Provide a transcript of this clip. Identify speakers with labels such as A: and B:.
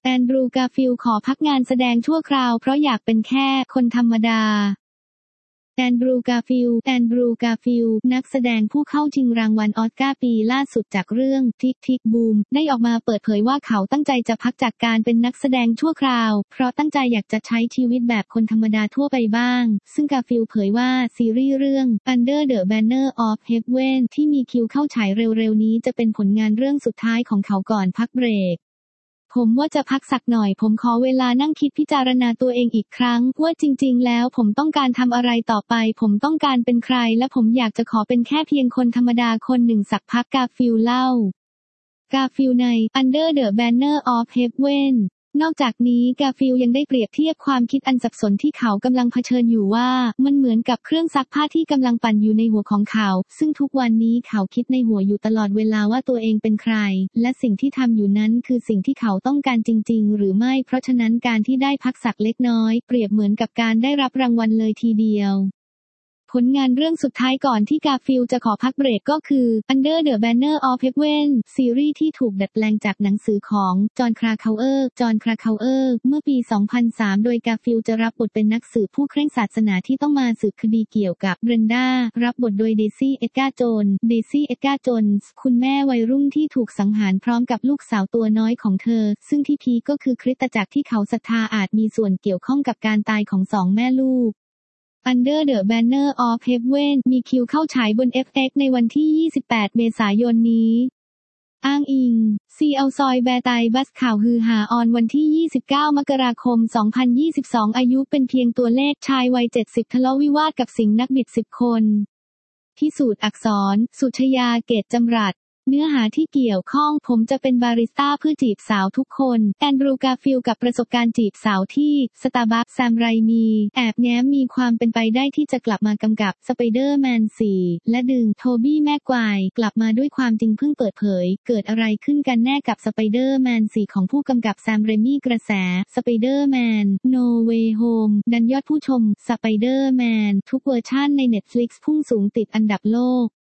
A: แอนดรูว์ การ์ฟิลด์ขอพักงานแสดงชั่วคราวเพราะอยากเป็นแค่คนธรรมดาแอนดรูว์ การ์ฟิลด์นักแสดงผู้เข้าชิงรางวัลออสการ์ปีล่าสุดจากเรื่องทิกทิกบูมได้ออกมาเปิดเผยว่าเขาตั้งใจจะพักจากการเป็นนักแสดงชั่วคราวเพราะตั้งใจอยากจะใช้ชีวิตแบบคนธรรมดาทั่วไปบ้างซึ่งการ์ฟิลด์เผยว่าซีรีส์เรื่อง Under the Banner of Heaven ที่มีคิวเข้าฉายเร็วๆนี้จะเป็นผลงานเรื่องสุดท้ายของเขาก่อนพักเบรกผมว่าจะพักสักหน่อยผมขอเวลานั่งคิดพิจารณาตัวเองอีกครั้งว่าจริงๆแล้วผมต้องการทำอะไรต่อไปผมต้องการเป็นใครและผมอยากจะขอเป็นแค่เพียงคนธรรมดาคนหนึ่งสักพักการ์ฟิลด์เล่ากาฟิลใน Under the Banner of Heaven นอกจากนี้กาฟิลยังได้เปรียบเทียบความคิดอันสับสนที่เขากำลังเผชิญอยู่ว่ามันเหมือนกับเครื่องซักผ้าที่กำลังปั่นอยู่ในหัวของเขาซึ่งทุกวันนี้เขาคิดในหัวอยู่ตลอดเวลาว่าตัวเองเป็นใครและสิ่งที่ทำอยู่นั้นคือสิ่งที่เขาต้องการจริงๆหรือไม่เพราะฉะนั้นการที่ได้พักสักเล็กน้อยเปรียบเหมือนกับการได้รับรางวัลเลยทีเดียวผลงานเรื่องสุดท้ายก่อนที่การ์ฟิลด์จะขอพักเบรกก็คือ Under the Banner of Heaven ซีรีส์ที่ถูกดัดแปลงจากหนังสือของจอห์น คราเคาเออร์เมื่อปี 2003 โดยการ์ฟิลด์จะรับบทเป็นนักสืบผู้เคร่งศาสนาที่ต้องมาสืบคดีเกี่ยวกับเบรนดารับบทโดยเดซี่ เอ็ดการ์ โจนส์คุณแม่วัยรุ่นที่ถูกสังหารพร้อมกับลูกสาวตัวน้อยของเธอซึ่งที่พีคก็คือคริสตจักรที่เขาศรัทธาอาจมีส่วนเกี่ยวข้องกับการตายของสองแม่ลูกUnder the Banner of Heaven มีคิวเข้าฉายบน FX ในวันที่ 28 เมษายนนี้อ้างอิง ซีเอาซอยแบร์ไตบัสข่าวฮือฮาออนวันที่ 29 มกราคม 2022 อายุเป็นเพียงตัวเลขชายวัย 70 ทะเลาะวิวาทกับสิงห์นักบิด 10 คนพิสูจน์อักษร สุชยา เกตจำรัดเนื้อหาที่เกี่ยวข้องผมจะเป็นบาริสต้าเพื่อจีบสาวทุกคนแอนดรูว์ การ์ฟิลด์กับประสบการณ์จีบสาวที่สตาร์บัคแซมไรมีแอบแง้มมีความเป็นไปได้ที่จะกลับมากำกับสไปเดอร์แมน 4 และดึงโทบี้แม็กไกวร์กลับมาด้วยความจริงเพิ่งเปิดเผยเกิดอะไรขึ้นกันแน่กับสไปเดอร์แมน 4 ของผู้กำกับแซมไรมีกระแสสไปเดอร์แมน No Way Home ดันยอดผู้ชมสไปเดอร์แมนทุกเวอร์ชั่นใน Netflix พุ่งสูงติดอันดับโลก